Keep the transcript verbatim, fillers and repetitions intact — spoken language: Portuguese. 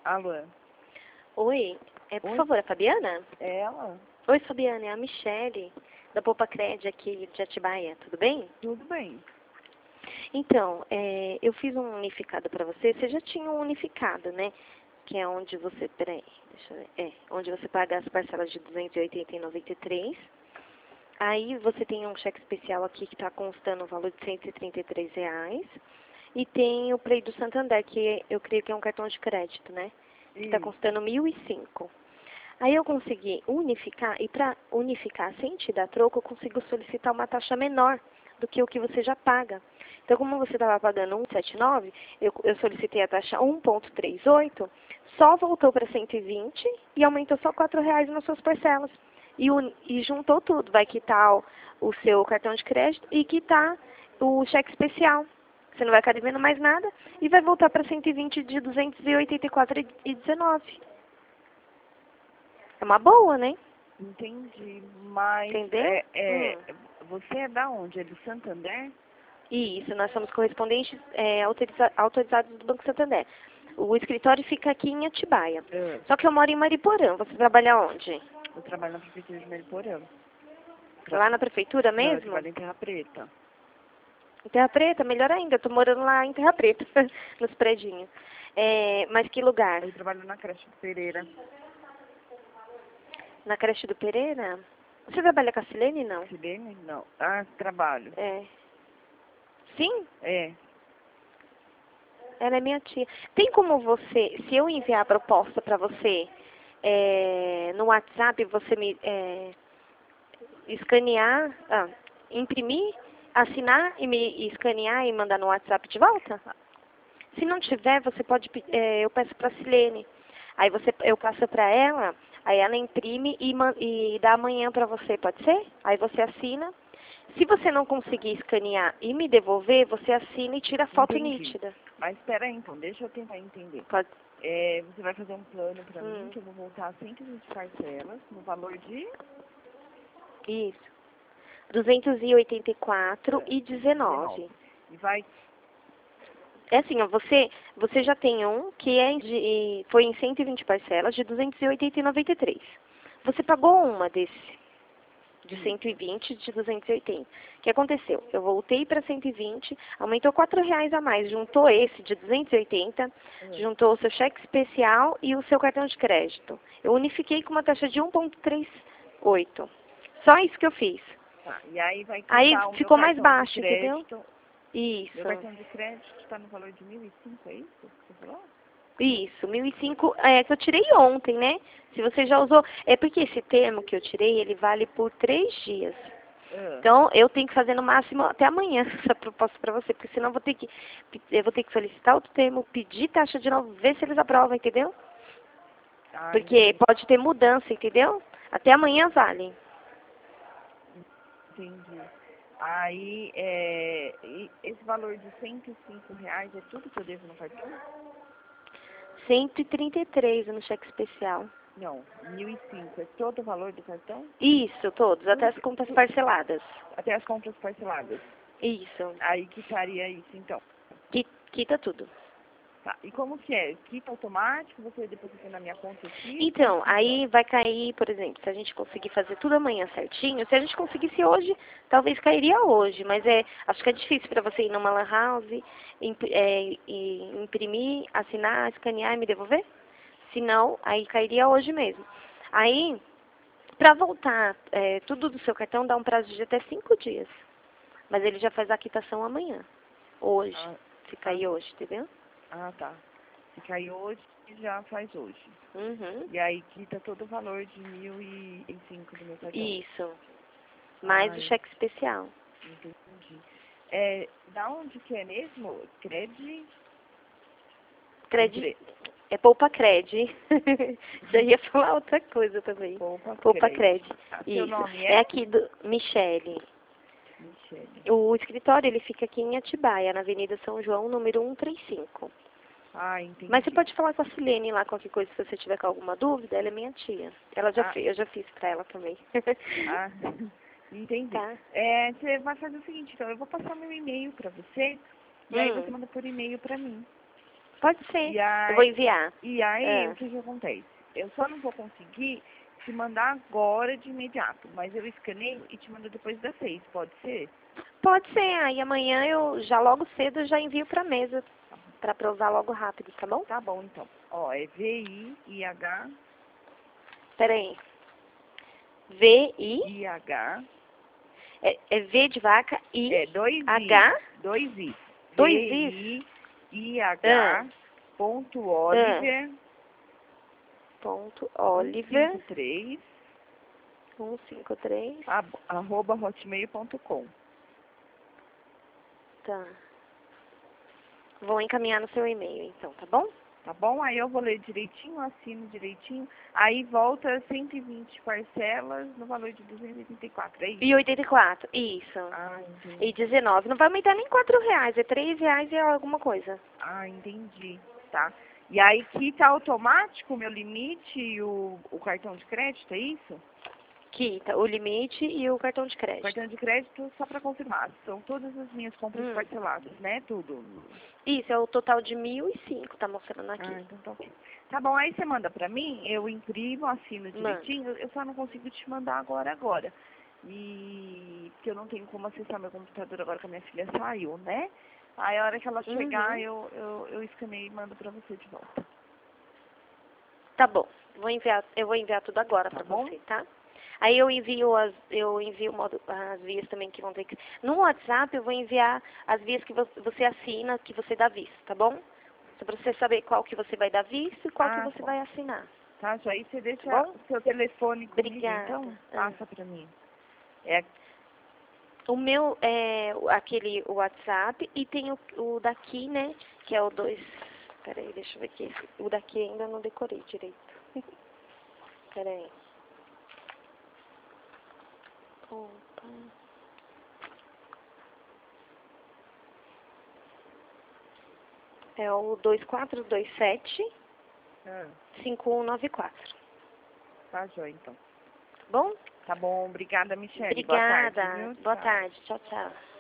Alô? Oi, é, por Oi? favor, a Fabiana? É ela? Oi, Fabiana, é a Michele, da Poupa Cred aqui de Atibaia, tudo bem? Tudo bem. Então, é, eu fiz um unificado para você, você já tinha um unificado, né? Que é onde você, peraí, deixa eu ver, é, onde você paga as parcelas de duzentos e oitenta e noventa e três. Aí você tem um cheque especial aqui que está constando o valor de cento e trinta e três reais. E tem o Play do Santander, que eu creio que é um cartão de crédito, né? Que está Isso. custando mil e cinco. Aí eu consegui unificar, e para unificar sem te dar troco, eu consigo solicitar uma taxa menor do que o que você já paga. Então, como você estava pagando um vírgula setenta e nove, eu, eu solicitei a taxa um vírgula trinta e oito, só voltou para cento e vinte e aumentou só quatro reais nas suas parcelas. E, uni- e juntou tudo, vai quitar o, o seu cartão de crédito e quitar o cheque especial. Você não vai ficar devendo mais nada e vai voltar para cento e vinte de duzentos e oitenta e quatro reais e dezenove. É uma boa, né? Entendi. Mas Entendeu? é, é, Hum. você é da onde? É do Santander? Isso, nós somos correspondentes é, autoriza- autorizados do Banco Santander. O escritório fica aqui em Atibaia. É. Só que eu moro em Mariporã. Você trabalha onde? Eu trabalho na Prefeitura de Mariporã. Tra- Lá na prefeitura Não, eu mesmo? trabalho em Terra Preta. Em Terra Preta? Melhor ainda. Eu tô morando lá em Terra Preta, nos predinhos. É, mas que lugar? Eu trabalho na creche do Pereira. Na creche do Pereira? Você trabalha com a Silene, não? Silene? Não. Ah, trabalho. É. Sim? É. Ela é minha tia. Tem como você, se eu enviar a proposta para você é, no WhatsApp, você me é, escanear, ah, imprimir, assinar e me escanear e mandar no WhatsApp de volta? Se não tiver, você pode, pe- é, eu peço para a Silene. Aí você, eu passo para ela, aí ela imprime e, man- e dá amanhã para você, pode ser? Aí você assina. Se você não conseguir escanear e me devolver, você assina e tira a foto Entendi. nítida. Mas espera aí, então. Deixa eu tentar entender. Pode. É, você vai fazer um plano pra mim Hum, que eu vou voltar a cento e vinte parcelas no valor de... isso. duzentos e oitenta e quatro É, e dezenove. E vai... É assim, ó, você, você já tem um que é de, foi em cento e vinte parcelas de duzentos e oitenta e noventa e três. Você pagou uma desse, de cento e vinte de duzentos e oitenta. O que aconteceu? Eu voltei para cento e vinte, aumentou quatro reais a mais, juntou esse de duzentos e oitenta, É. juntou o seu cheque especial e o seu cartão de crédito. Eu unifiquei com uma taxa de um vírgula trinta e oito. Só isso que eu fiz. Tá, e aí vai Aí quitar o meu ficou mais cartão de baixo, entendeu? crédito. Meu Isso. cartão de crédito está no valor de mil e cinco, é isso que você falou? Isso, mil e cinco é que eu tirei ontem, né? Se você já usou, é porque esse termo que eu tirei, ele vale por três dias. Ah, Então, eu tenho que fazer no máximo até amanhã essa proposta para você, porque senão eu vou ter que eu vou ter que solicitar outro termo, pedir taxa de novo, ver se eles aprovam, entendeu? ah, Porque entendi. pode ter mudança, entendeu? Até amanhã vale. Entendi. Aí, é, e esse valor de cento e cinco reais é tudo que eu devo no cartão? cento e trinta e três no cheque especial. Não, mil e cinco é todo o valor do cartão? Isso, todos, até Tudo as que- contas tu- parceladas. até as compras parceladas. Isso. Aí quitaria isso, então. Qui- Quita tudo. Tá, e como que é? Quita automático, você deposita na minha conta aqui? Como Então, que funciona? aí vai cair, por exemplo, se a gente conseguir fazer tudo amanhã certinho, se a gente conseguisse hoje, talvez cairia hoje, mas é, acho que é difícil para você ir numa lan house, imp- é, e imprimir, assinar, escanear e me devolver. Se não, aí cairia hoje mesmo. Aí, para voltar é, tudo do seu cartão, dá um prazo de até cinco dias. Mas ele já faz a quitação amanhã, hoje, Ah, se ah, cair hoje, entendeu? ah, tá. Se cair hoje, já faz hoje. Uhum. E aí quita todo o valor de mil e cinco do meu cartão. Isso. Mais o Ai, cheque especial. entendi. É, da onde que é mesmo? Cred? Cred... Empre... É Poupa Cred. Já ia falar outra coisa também. Poupa Poupa Cred. Cred. Tá, seu Isso. nome É é? aqui do Michele. Michele. O escritório ele fica aqui em Atibaia, na Avenida São João, número cento e trinta e cinco. Ah, Mas você entendi. pode falar com a Silene lá, qualquer coisa, se você tiver com alguma dúvida, ela é minha tia. Ela já Ah, fez, eu já fiz pra ela também. ah, entendi. Tá? É, você vai fazer o seguinte, então, eu vou passar meu e-mail pra você, e aí você Hum. manda por e-mail pra mim. Pode ser. E aí, eu vou enviar. E aí, Ah. o que que acontece? Eu só não vou conseguir te mandar agora de imediato, mas eu escaneio e te mando depois das seis, pode ser? Pode ser. Aí amanhã eu já logo cedo já envio pra mesa. Pra provar logo rápido, tá bom? Tá bom, então. Ó, é V I I H. Pera aí. V, I. I H. É, é V de vaca, I. É, dois H. I. Dois I. Dois V Is. I I H. Ah. Ponto Oliver. Ponto cento e Oliver. cinquenta e três. cento e cinquenta e três. Arroba hotmail ponto com. Tá. Vou encaminhar no seu e-mail, então, tá bom? Tá bom? Aí eu vou ler direitinho, assino direitinho. Aí volta cento e vinte parcelas no valor de duzentos e oitenta e quatro, é isso? E oitenta e quatro, isso. Ah, entendi. E dezenove. Não vai aumentar nem quatro reais, é três reais e alguma coisa. Ah, entendi. Tá. E aí quita automático o meu limite e o, o cartão de crédito, é isso? Quita o limite e o cartão de O crédito. cartão de crédito, só para confirmar, são todas as minhas compras Hum. parceladas, né? Tudo. Isso, é o total de mil e cinco, tá mostrando aqui. Ah, então tá ok. Tá bom, aí você manda pra mim, eu imprimo, assino Manda. direitinho, eu só não consigo te mandar agora, agora. E porque eu não tenho como acessar meu computador agora que a minha filha saiu, né? Aí a hora que ela chegar, Uhum. eu, eu, eu escaneio e mando pra você de volta. Tá bom. Vou enviar, eu vou enviar tudo agora Tá pra bom? você, tá? Aí eu envio as, eu envio o modo, as vias também que vão ter que... No WhatsApp eu vou enviar as vias que vo- você assina, que você dá visto, tá bom? Só pra você saber qual que você vai dar visto e qual que Ah, você bom. vai assinar. Tá, já aí você deixa Tá bom? o seu telefone comigo, Obrigada. então Ah. passa pra mim. É, O meu é o- aquele WhatsApp e tem o, o daqui, né? Que é o dois... Peraí, deixa eu ver aqui. O daqui ainda não decorei direito. Peraí. Opa. É o dois quatro dois sete, ah, cinco um nove quatro. tá, joia, então. Tá bom? Tá bom, obrigada, Michele. Obrigada. Boa tarde, viu? Boa Tchau. tarde. Tchau, tchau.